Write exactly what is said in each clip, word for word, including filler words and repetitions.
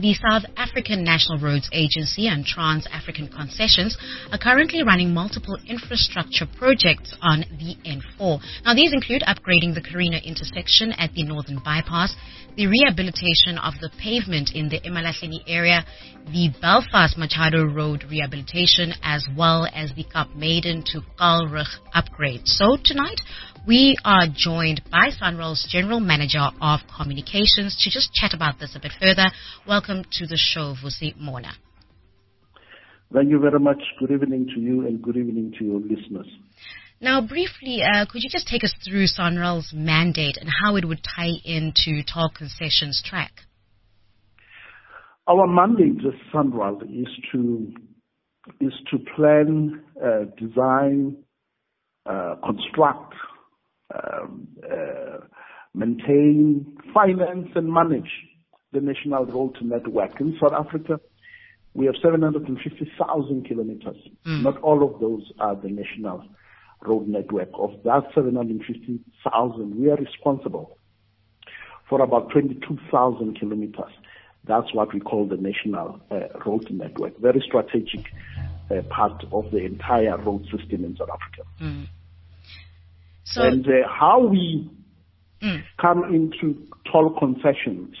The South African National Roads Agency and Trans-African Concessions are currently running multiple infrastructure projects on the N four. Now, these include upgrading the Carina intersection at the Northern Bypass, the rehabilitation of the pavement in the eMalahleni area, the Belfast Machado Road rehabilitation, as well as the Kaap Maiden to Kaalrug upgrade. So tonight, we are joined by SANRAL's General Manager of Communications to just chat about this a bit further. Welcome to the show, Vusi Mona. Thank you very much. Good evening to you and good evening to your listeners. Now, briefly, uh, could you just take us through SANRAL's mandate and how it would tie into Toll Concessions track? Our mandate as SANRAL is to is to plan, uh, design, uh, construct, um, uh, maintain, finance, and manage the national road network in South Africa. We have seven hundred fifty thousand kilometers. Mm. Not all of those are the national road network. Of that seven hundred fifty thousand, we are responsible for about twenty-two thousand kilometers. That's what we call the national uh, road network. Very strategic uh, part of the entire road system in South Africa. Mm. So, and uh, how we mm. come into toll concessions,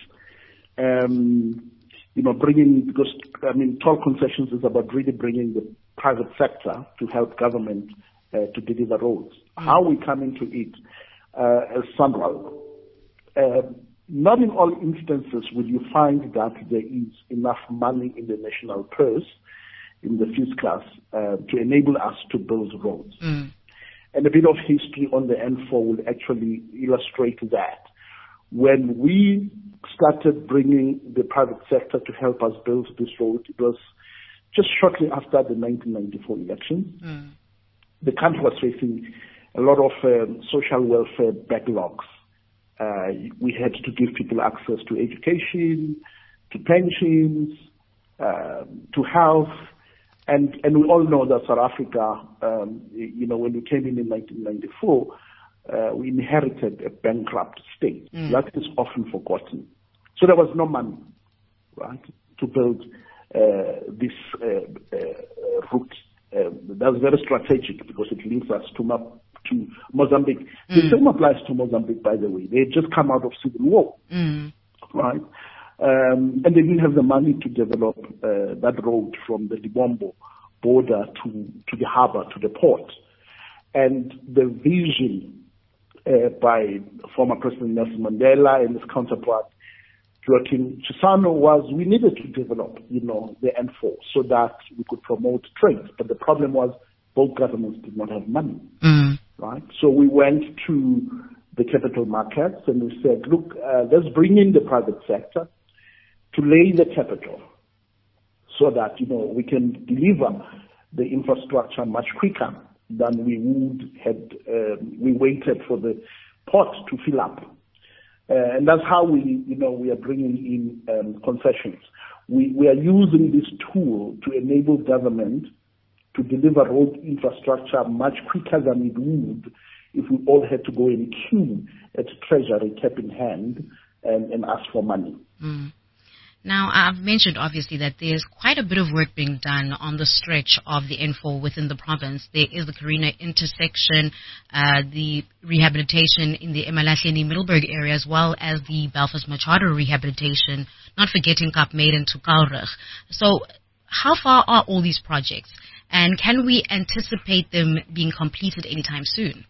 um, you know, bringing, because, I mean, toll concessions is about really bringing the private sector to help government uh, to deliver roads. Mm. How we come into it uh, as SANRAL, uh, not in all instances will you find that there is enough money in the national purse, in the fiscus, uh, to enable us to build roads. Mm. And a bit of history on the N four will actually illustrate that. When we started bringing the private sector to help us build this road, it was just shortly after the nineteen ninety-four elections. Mm. The country was facing a lot of um, social welfare backlogs. Uh, we had to give people access to education, to pensions, uh, to health. And, and we all know that South Africa, um, you know, when we came in in nineteen ninety-four, uh, we inherited a bankrupt state. Mm. That is often forgotten. So there was no money, right, to build uh, this uh, uh, route. Uh, that's very strategic because it links us to, Ma- to Mozambique. Mm. The same applies to Mozambique, by the way. They had just come out of civil war, mm. right? Um, and they didn't have the money to develop uh, that road from the Libombo border to, to the harbor, to the port. And the vision uh, by former President Nelson Mandela and his counterpart, Joaquim Chissano, was we needed to develop, you know, the N four so that we could promote trade. But the problem was both governments did not have money, mm. right? So we went to the capital markets and we said, look, uh, let's bring in the private sector to lay the capital so that, you know, we can deliver the infrastructure much quicker than we would had uh, we waited for the port to fill up. Uh, and that's how we, you know, we are bringing in um, concessions. We, we are using this tool to enable government to deliver road infrastructure much quicker than it would if we all had to go in queue at Treasury, cap in hand, and, and ask for money. Mm. Now, I've mentioned, obviously, that there's quite a bit of work being done on the stretch of the N four within the province. There is the Carina intersection, uh, the rehabilitation in the eMalahleni Middleburg area, as well as the Belfast Machado rehabilitation, not forgetting Kaap Maiden to Kaalrug. So how far are all these projects? And can we anticipate them being completed anytime soon?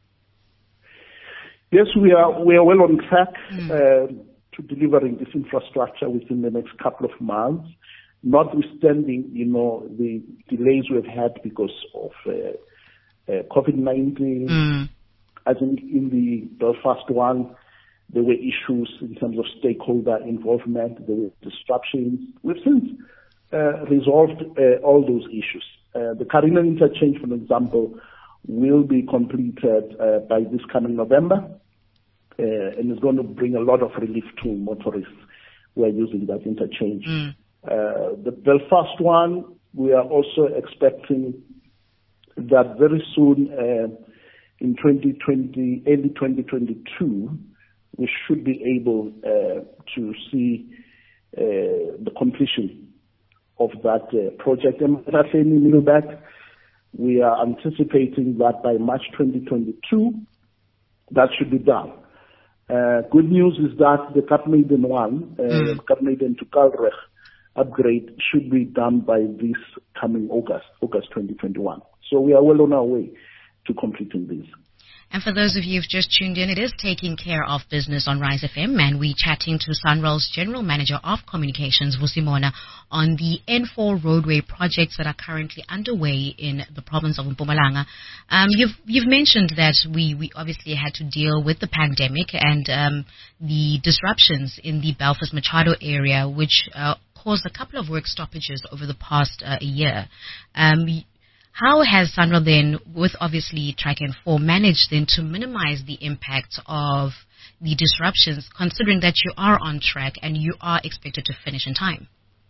Yes, we are, we are well on track. Mm. Uh, to delivering this infrastructure within the next couple of months, notwithstanding, you know, the delays we've had because of uh, uh, COVID nineteen. Mm. I think in the Belfast one, there were issues in terms of stakeholder involvement, there were disruptions. We've since uh, resolved uh, all those issues. Uh, the Carina interchange, for example, will be completed uh, by this coming November. Uh, and it's going to bring a lot of relief to motorists who are using that interchange. Mm. Uh, the Belfast one, we are also expecting that very soon, uh, in twenty twenty, early twenty twenty-two, we should be able uh, to see uh, the completion of that uh, project. And Malahleni Middleback, we are anticipating that by March twenty twenty-two, that should be done. Uh, good news is that the Kaapmaiden one, uh, mm. Kaapmaiden to Kaalrecht upgrade should be done by this coming August, August twenty twenty-one. So we are well on our way to completing this. And for those of you who've just tuned in, it is Taking Care of Business on Rise F M, and we're chatting to SANRAL's General Manager of Communications, Vusi Mona, on the N four roadway projects that are currently underway in the province of Mpumalanga. Um, you've you've mentioned that we, we obviously had to deal with the pandemic and um, the disruptions in the Belfast Machado area, which uh, caused a couple of work stoppages over the past uh, year. Um, How has SANRAL then, with obviously Track N four, managed then to minimize the impact of the disruptions, considering that you are on track and you are expected to finish in time?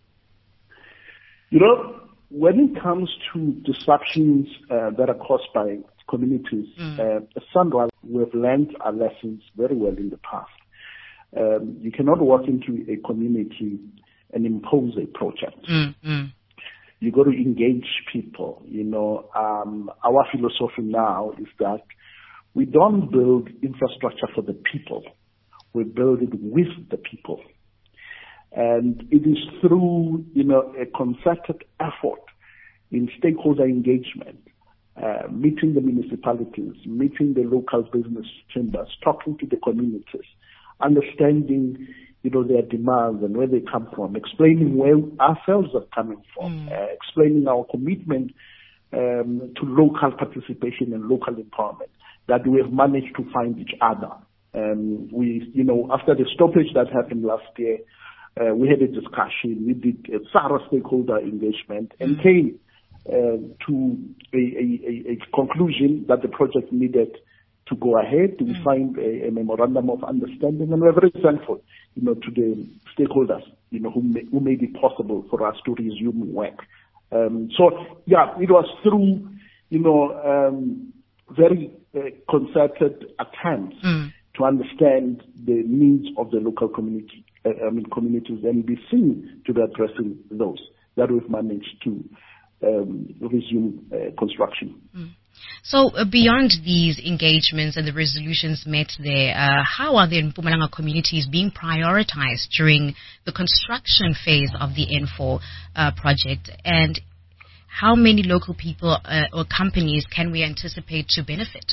You know, when it comes to disruptions uh, that are caused by communities, mm. uh, at SANRAL, we've learned our lessons very well in the past. Um, you cannot walk into a community and impose a project. Mm, mm. You got to engage people. You know, um, our philosophy now is that we don't build infrastructure for the people. We build it with the people. And it is through, you know, a concerted effort in stakeholder engagement, uh, meeting the municipalities, meeting the local business chambers, talking to the communities, understanding, you know, their demands and where they come from, explaining where ourselves are coming from, mm. uh, explaining our commitment um, to local participation and local empowerment, that we have managed to find each other. Um, we, you know, after the stoppage that happened last year, uh, we had a discussion, we did a thorough stakeholder engagement and mm. came uh, to a, a, a conclusion that the project needed to go ahead. We mm. signed a, a memorandum of understanding, and we're very thankful, you know, to the stakeholders, you know, who, ma- who made it possible for us to resume work. Um, so, yeah, it was through, you know, um, very uh, concerted attempts mm. to understand the needs of the local community, uh, I mean, communities, and be seen to be addressing those that we've managed to um, resume uh, construction. Mm. So uh, beyond these engagements and the resolutions met there, uh, how are the Mpumalanga communities being prioritized during the construction phase of the N four uh, project? And how many local people uh, or companies can we anticipate to benefit?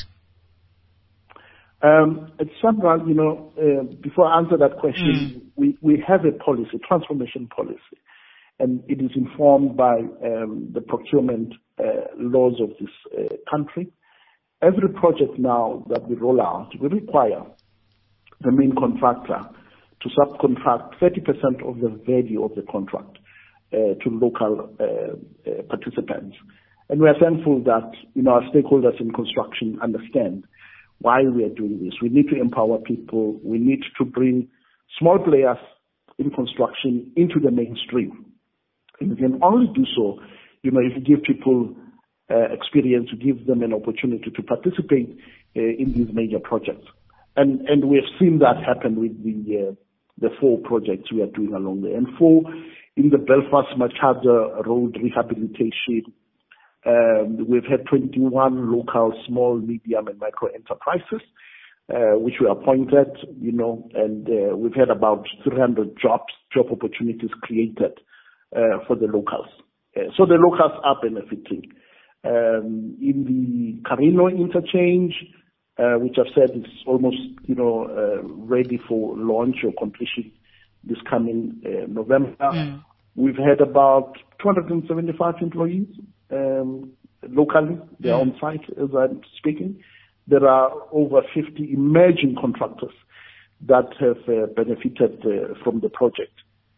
Um, at SANRAL, you know, uh, before I answer that question, mm. we, we have a policy, transformation policy, and it is informed by um, the procurement uh, laws of this uh, country. Every project now that we roll out, we require the main contractor to subcontract thirty percent of the value of the contract uh, to local uh, uh, participants. And we are thankful that, you know, our stakeholders in construction understand why we are doing this. We need to empower people. We need to bring small players in construction into the mainstream. And we can only do so, you know, if you give people uh, experience, you give them an opportunity to participate uh, in these major projects. And and we have seen that happen with the uh, the four projects we are doing along the N four, in the Belfast Machado Road rehabilitation. Um, we've had twenty-one local small, medium, and micro enterprises, uh, which we appointed, you know, and uh, we've had about three hundred jobs, job opportunities created Uh, for the locals. Uh, so the locals are benefiting. Um, in the Carino interchange, uh, which I've said is almost, you know, uh, ready for launch or completion this coming uh, November, mm. we've had about two hundred seventy-five employees um, locally. They're mm. on site as I'm speaking. There are over fifty emerging contractors that have uh, benefited uh, from the project.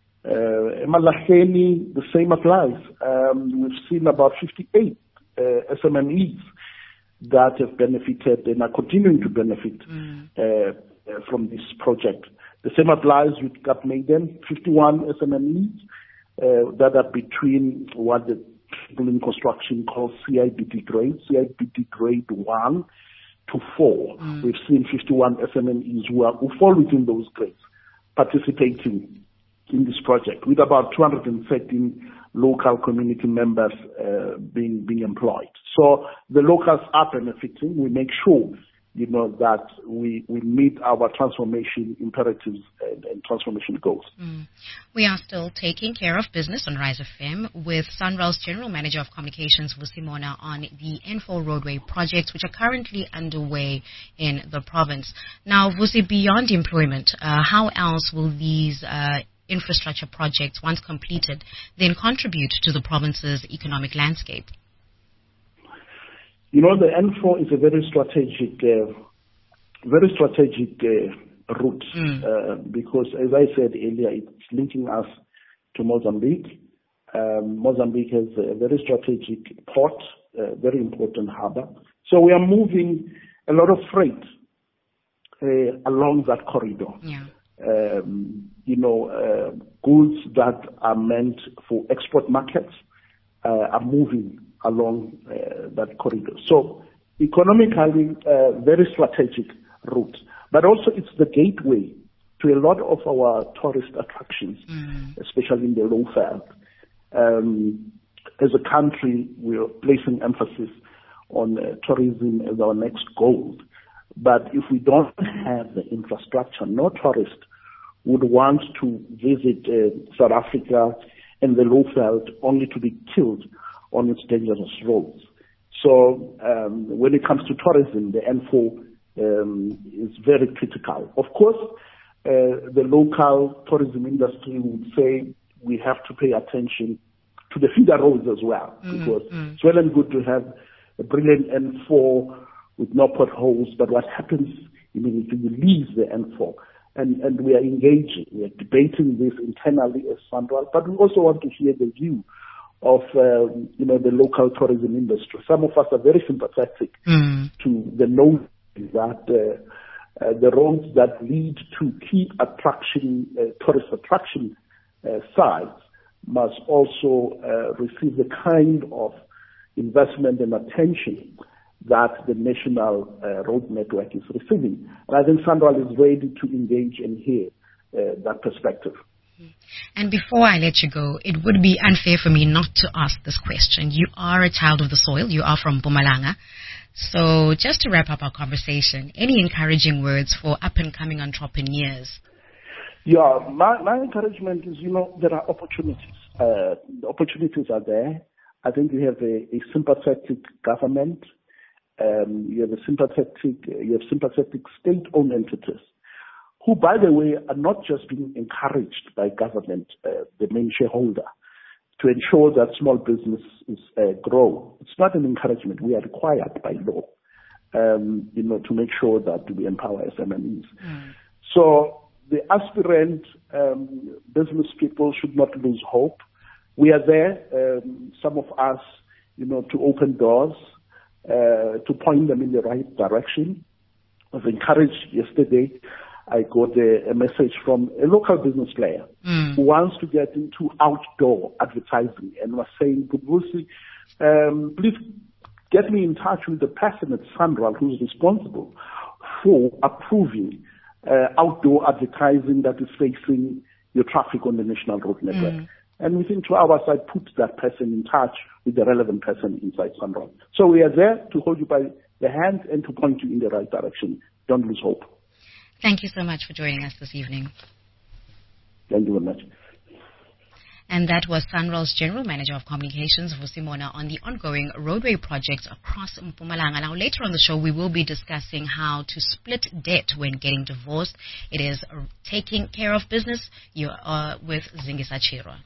Uh, Malahleni, the same applies. Um, we've seen about fifty-eight uh, S M M Es that have benefited and are continuing to benefit mm. uh, uh, from this project. The same applies with Kaapmaiden, fifty-one S M M Es uh, that are between what the people in construction call C I B D grade, C I B D grade one to four. Mm. We've seen fifty-one S M M Es who, are, who fall within those grades participating in this project, with about two hundred thirteen local community members uh, being being employed. So the locals are benefiting. We make sure, you know, that we, we meet our transformation imperatives and, and transformation goals. Mm. We are still taking care of business on Rise F M with SANRAL's General Manager of Communications, Vusi Mona, on the N four roadway projects, which are currently underway in the province. Now, Vusi, beyond employment, uh, how else will these uh, infrastructure projects, once completed, then contribute to the province's economic landscape? You know, the N four is a very strategic, uh, very strategic uh, route mm. uh, because, as I said earlier, it's linking us to Mozambique. Um, Mozambique has a very strategic port, a very important harbor. So we are moving a lot of freight uh, along that corridor. Yeah. Um, you know, uh, goods that are meant for export markets uh, are moving along uh, that corridor. So economically, uh, very strategic route, but also it's the gateway to a lot of our tourist attractions, mm. especially in the Lowveld. Um, as a country, we are placing emphasis on uh, tourism as our next goal. But if we don't have the infrastructure, no tourist would want to visit uh, South Africa and the Lowveld only to be killed on its dangerous roads. So um, when it comes to tourism, the N four um, is very critical. Of course, uh, the local tourism industry would say we have to pay attention to the feeder roads as well, mm-hmm. because mm-hmm. it's well and good to have a brilliant N four with no potholes, but what happens immediately you leave the N four? And, and we are engaging, we are debating this internally as SANRAL, but we also want to hear the view of, uh, you know, the local tourism industry. Some of us are very sympathetic mm. to the notion that uh, uh, the roads that lead to key attraction, uh, tourist attraction uh, sites must also uh, receive the kind of investment and attention that the national uh, road network is receiving. And I think SANRAL is ready to engage and hear uh, that perspective. And before I let you go, it would be unfair for me not to ask this question. You are a child of the soil. You are from Mpumalanga. So just to wrap up our conversation, any encouraging words for up-and-coming entrepreneurs? Yeah, my, my encouragement is, you know, there are opportunities. Uh, the opportunities are there. I think we have a, a sympathetic government. Um, you have a sympathetic, you have sympathetic state-owned entities, who, by the way, are not just being encouraged by government, uh, the main shareholder, to ensure that small businesses uh, grow. It's not an encouragement. We are required by law, um, you know, to make sure that we empower S M E Es. Mm. So the aspirant um, business people should not lose hope. We are there, um, some of us, you know, to open doors, uh, to point them in the right direction. I was encouraged yesterday. I got a, a message from a local business player mm. who wants to get into outdoor advertising and was saying, Vusi, um, please get me in touch with the person at SANRAL who's responsible for approving uh, outdoor advertising that is facing your traffic on the national road network. Mm. And within two hours, I put that person in touch with the relevant person inside SANRAL. So we are there to hold you by the hand and to point you in the right direction. Don't lose hope. Thank you so much for joining us this evening. Thank you very much. And that was SANRAL's General Manager of Communications, Vusi Mona, on the ongoing roadway projects across Mpumalanga. Now, later on the show, we will be discussing how to split debt when getting divorced. It is taking care of business. You are with Zingisa Chirwa.